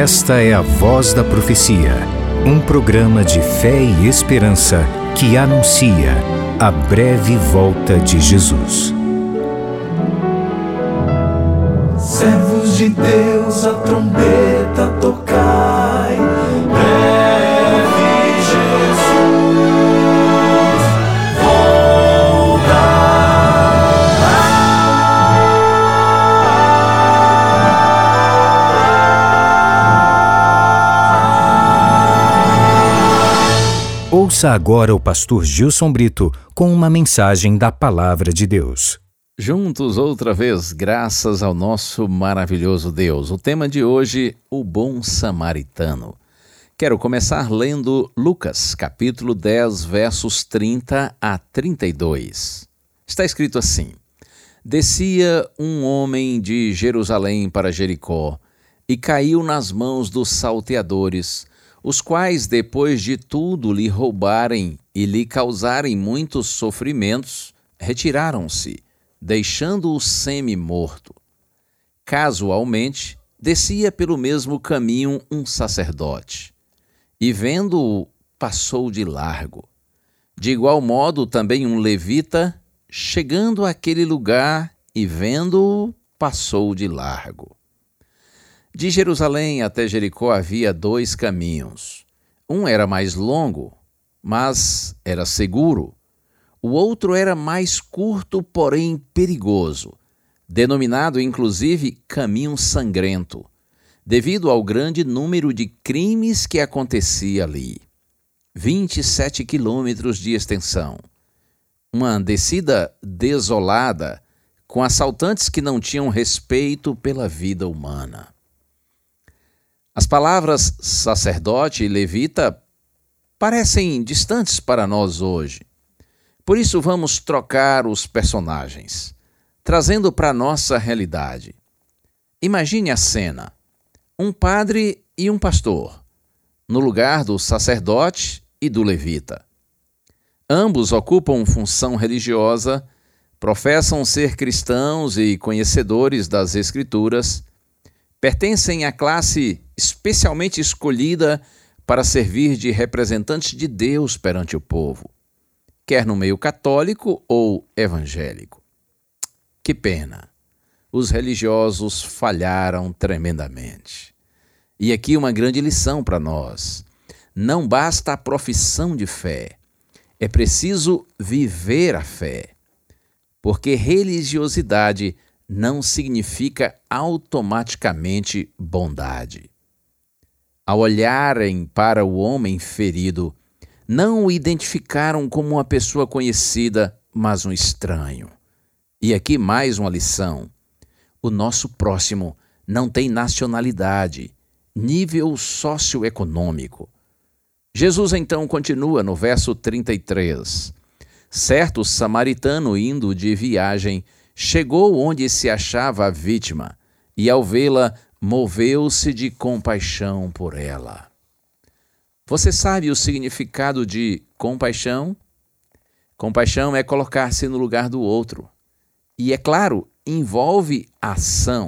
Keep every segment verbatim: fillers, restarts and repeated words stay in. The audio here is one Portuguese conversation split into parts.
Esta é a Voz da Profecia, um programa de fé e esperança que anuncia a breve volta de Jesus. Servos de Deus, a trombeta tocai, breve Jesus Ouça agora o pastor Gilson Brito com uma mensagem da Palavra de Deus. Juntos outra vez, graças ao nosso maravilhoso Deus. O tema de hoje, o bom samaritano. Quero começar lendo Lucas, capítulo dez, versos trinta a trinta e dois. Está escrito assim: Descia um homem de Jerusalém para Jericó e caiu nas mãos dos salteadores, os quais, depois de tudo lhe roubarem e lhe causarem muitos sofrimentos, retiraram-se, deixando-o semi-morto. Casualmente, descia pelo mesmo caminho um sacerdote, e vendo-o, passou de largo. De igual modo, também um levita, chegando àquele lugar e vendo-o, passou de largo. De Jerusalém até Jericó havia dois caminhos. Um era mais longo, mas era seguro. O outro era mais curto, porém perigoso, denominado inclusive Caminho Sangrento, devido ao grande número de crimes que acontecia ali. vinte e sete quilômetros de extensão. Uma descida desolada, com assaltantes que não tinham respeito pela vida humana. As palavras sacerdote e levita parecem distantes para nós hoje. Por isso vamos trocar os personagens, trazendo para a nossa realidade. Imagine a cena: um padre e um pastor, no lugar do sacerdote e do levita. Ambos ocupam função religiosa, professam ser cristãos e conhecedores das Escrituras, pertencem à classe especialmente escolhida para servir de representantes de Deus perante o povo, quer no meio católico ou evangélico. Que pena! Os religiosos falharam tremendamente. E aqui uma grande lição para nós. Não basta a profissão de fé, é preciso viver a fé, porque religiosidade não significa automaticamente bondade. Ao olharem para o homem ferido, não o identificaram como uma pessoa conhecida, mas um estranho. E aqui mais uma lição: o nosso próximo não tem nacionalidade, nível socioeconômico. Jesus então continua no verso trinta e três. Certo samaritano, indo de viagem, chegou onde se achava a vítima, e ao vê-la, moveu-se de compaixão por ela. Você sabe o significado de compaixão? Compaixão é colocar-se no lugar do outro. E, é claro, envolve ação.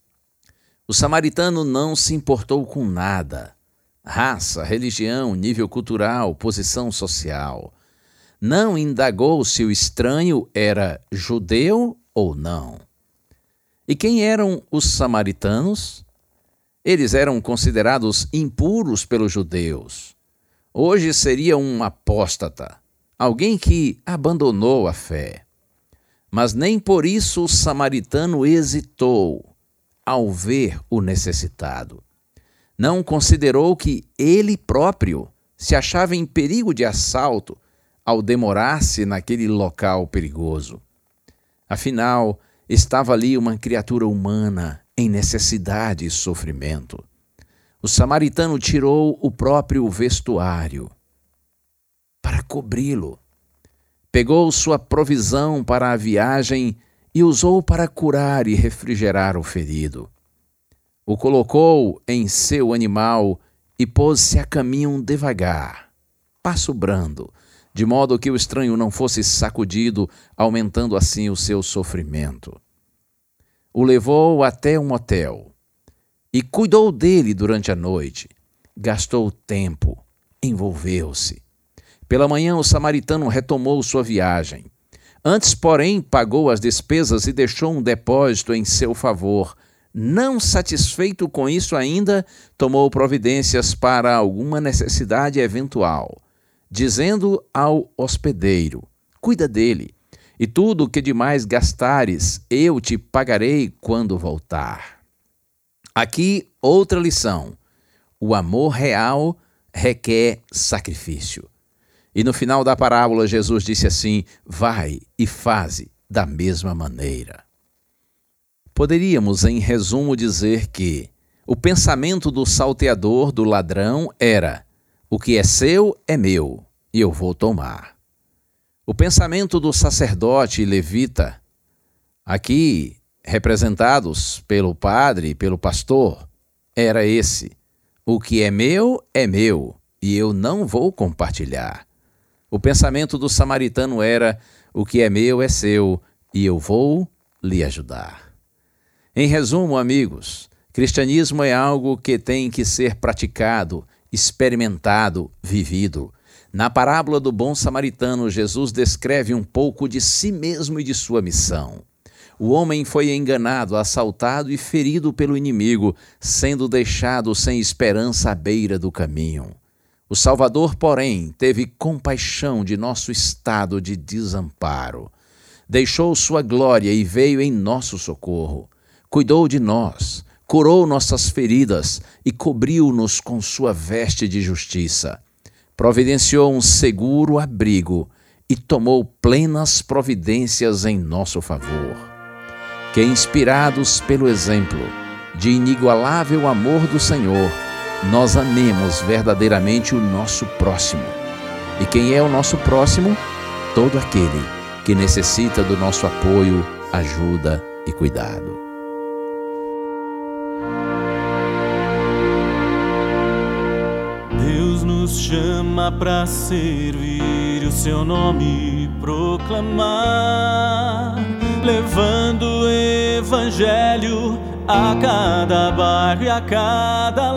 O samaritano não se importou com nada. Raça, religião, nível cultural, posição social. Não indagou se o estranho era judeu ou não. E quem eram os samaritanos? Eles eram considerados impuros pelos judeus. Hoje seria um apóstata, alguém que abandonou a fé. Mas nem por isso o samaritano hesitou ao ver o necessitado. Não considerou que ele próprio se achava em perigo de assalto ao demorar-se naquele local perigoso. Afinal, estava ali uma criatura humana em necessidade e sofrimento. O samaritano tirou o próprio vestuário para cobri-lo. Pegou sua provisão para a viagem e usou para curar e refrigerar o ferido. O colocou em seu animal e pôs-se a caminho devagar, passo brando, de modo que o estranho não fosse sacudido, aumentando assim o seu sofrimento. O levou até um hotel e cuidou dele durante a noite. Gastou tempo, envolveu-se. Pela manhã, o samaritano retomou sua viagem. Antes, porém, pagou as despesas e deixou um depósito em seu favor. Não satisfeito com isso ainda, tomou providências para alguma necessidade eventual, dizendo ao hospedeiro: cuida dele, e tudo o que demais gastares, eu te pagarei quando voltar. Aqui outra lição: o amor real requer sacrifício. E no final da parábola, Jesus disse assim: vai e faze da mesma maneira. Poderíamos, em resumo, dizer que o pensamento do salteador, do ladrão, era: o que é seu é meu, e eu vou tomar. O pensamento do sacerdote e levita, aqui representados pelo padre e pelo pastor, era esse: o que é meu é meu, e eu não vou compartilhar. O pensamento do samaritano era: o que é meu é seu, e eu vou lhe ajudar. Em resumo, amigos, cristianismo é algo que tem que ser praticado, experimentado, vivido. Na parábola do bom samaritano, Jesus descreve um pouco de si mesmo e de sua missão. O homem foi enganado, assaltado e ferido pelo inimigo, sendo deixado sem esperança à beira do caminho. O Salvador, porém, teve compaixão de nosso estado de desamparo. Deixou sua glória e veio em nosso socorro. Cuidou de nós, curou nossas feridas e cobriu-nos com sua veste de justiça. Providenciou um seguro abrigo e tomou plenas providências em nosso favor. Que, inspirados pelo exemplo de inigualável amor do Senhor, nós amemos verdadeiramente o nosso próximo. E quem é o nosso próximo? Todo aquele que necessita do nosso apoio, ajuda e cuidado. Deus nos chama para servir, o seu nome proclamar, levando o evangelho a cada bairro e a cada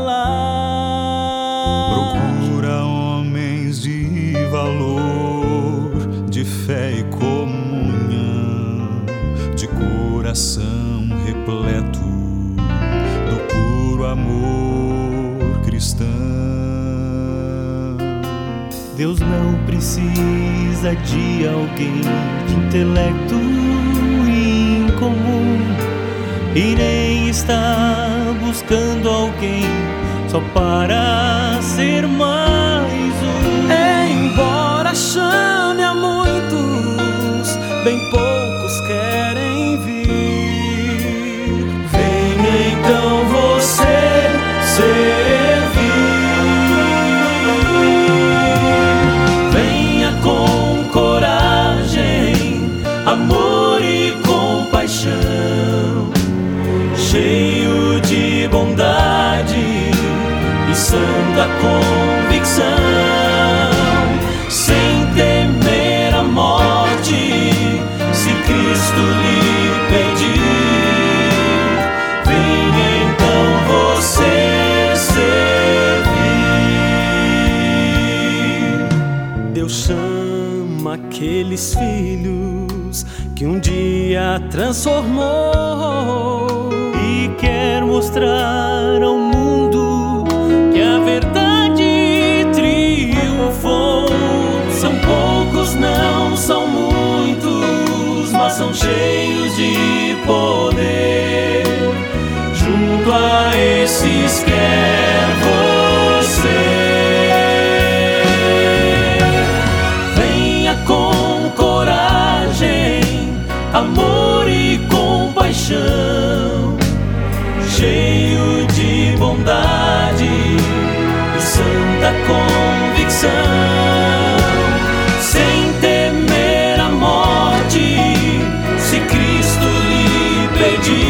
lar. Procura homens de valor, de fé e comunhão, de coração repleto do puro amor cristão. Deus não precisa de alguém de intelecto incomum, e nem está buscando alguém só para ser mais um. Embora chame a muitos, bem poucos querem vir. Venha então você servir. Venha com coragem, amor e compaixão, cheio de bondade e santa convicção, sem temer a morte, se Cristo lhe pedir. Venha então você servir. Deus chama aqueles filhos que um dia transformou e quer mostrar ao mundo que a verdade triunfou. São poucos, não são muitos, mas são cheios de poder. Junto a esses quer você. Venha com coragem, amor e compaixão, cheio de bondade e santa convicção, sem temer a morte, se Cristo lhe pedir.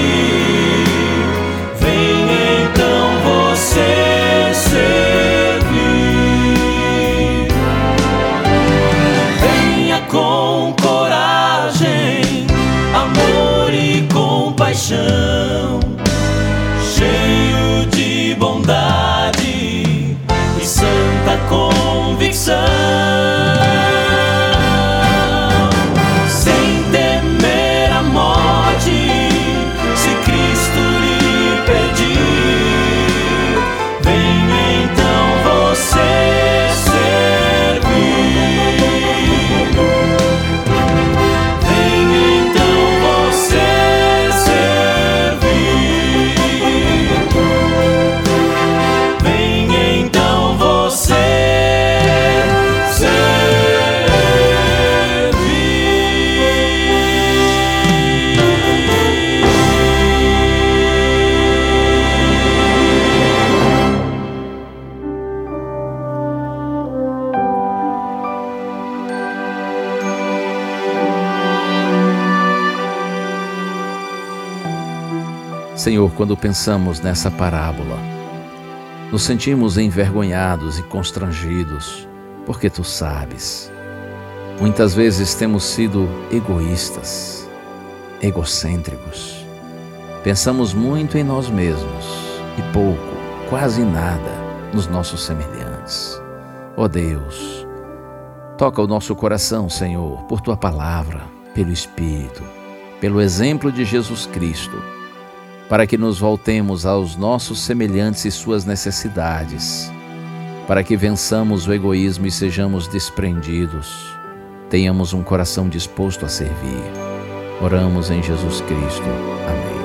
Senhor, quando pensamos nessa parábola, nos sentimos envergonhados e constrangidos, porque Tu sabes. Muitas vezes temos sido egoístas, egocêntricos. Pensamos muito em nós mesmos e pouco, quase nada, nos nossos semelhantes. Ó Deus, toca o nosso coração, Senhor, por Tua palavra, pelo Espírito, pelo exemplo de Jesus Cristo, para que nos voltemos aos nossos semelhantes e suas necessidades, para que vençamos o egoísmo e sejamos desprendidos, tenhamos um coração disposto a servir. Oramos em Jesus Cristo. Amém.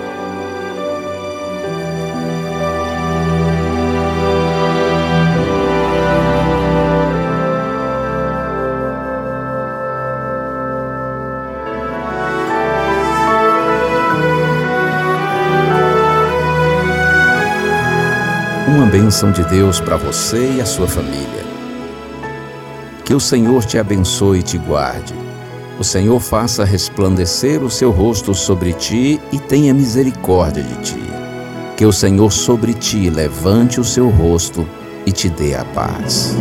Uma bênção de Deus para você e a sua família. Que o Senhor te abençoe e te guarde. O Senhor faça resplandecer o seu rosto sobre ti e tenha misericórdia de ti. Que o Senhor sobre ti levante o seu rosto e te dê a paz.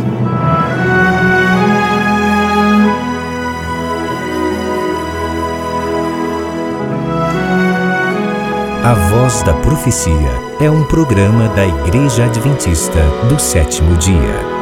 A Voz da Profecia é um programa da Igreja Adventista do Sétimo Dia.